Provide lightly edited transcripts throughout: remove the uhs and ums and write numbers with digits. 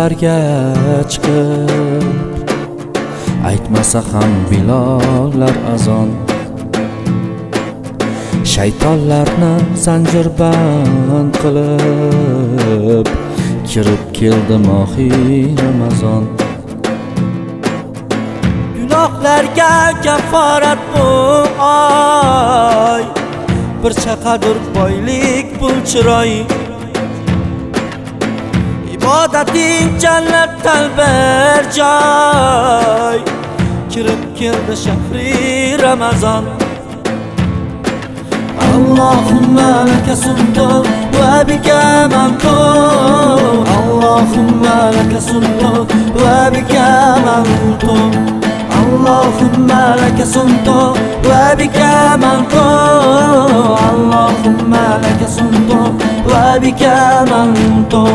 ko'chalarga chiqib, aytmasa ham bilollar azon. Shaytonlarni zanjirband qilib, kirib keldi mohiy Ramazon. Gunohlarga kaforat bu oy, bir chaqadur boylik pul chiroy. Ibodating jannatdan bir joy, kirib keldi shahri Ramazon. Allahumma laka sumtu wa bika amantu, Allahumma laka sumtu wa bika amantu, Allahumma laka sumtu wa bika amantu, Allahumma laka sumtu wa bika amantu.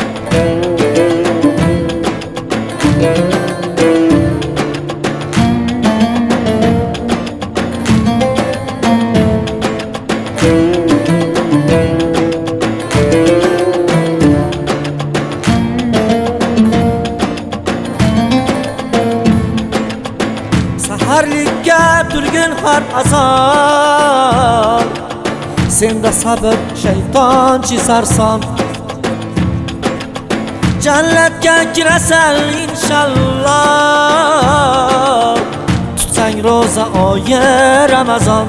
Saharlikka turgin har azon, senda sabr shayton chizarson. Jannatga kirasan inshaalloh, tutsang roza oyi Ramazon.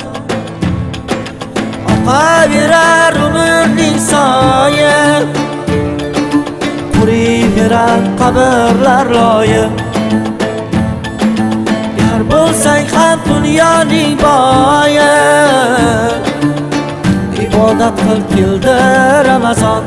Oqaverar umrning soyi, quriverar qabrlar loyi. Gar bo'lsang ham dunyoning boyi, ibodat qil keldi Ramazon.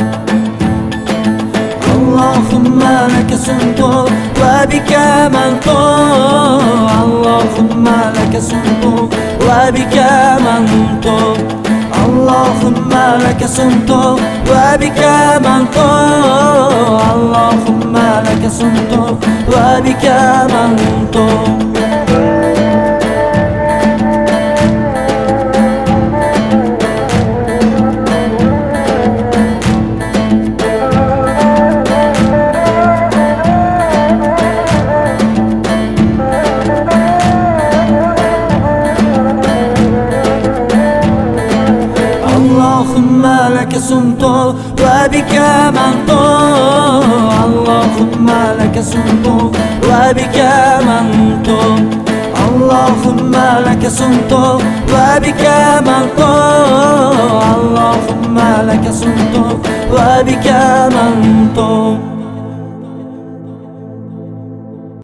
Allahumma laka sumtu wa bika amantu, Allahumma laka sumtu wa bika amantu, Allahumma laka sumtu wa bika amantu, Allahumma laka sumtu wa bika amantu. Allahumma laka sumtu wa bika amantu, Allahumma laka sumtu wa bika amantu, Allahumma laka sumtu wa bika amantu, Allahumma laka sumtu wa bika amantu.